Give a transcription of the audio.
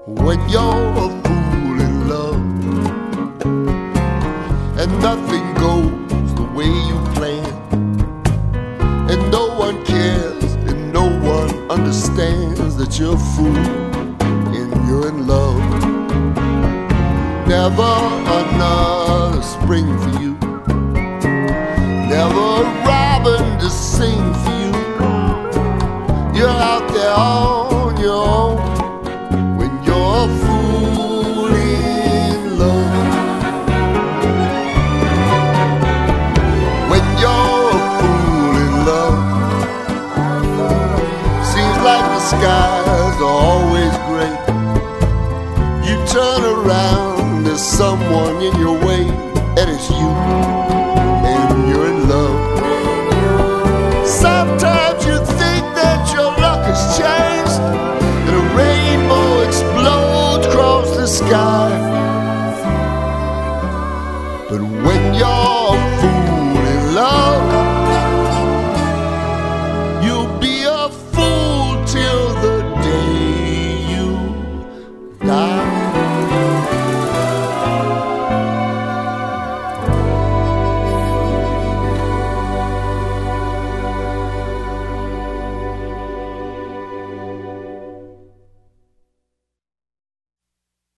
when you're a fool in love, and nothing goes the way you plan, and no one cares and no one understands that you're a fool and you're in love. Never another spring for you, never a robin to sing for you. You're out there all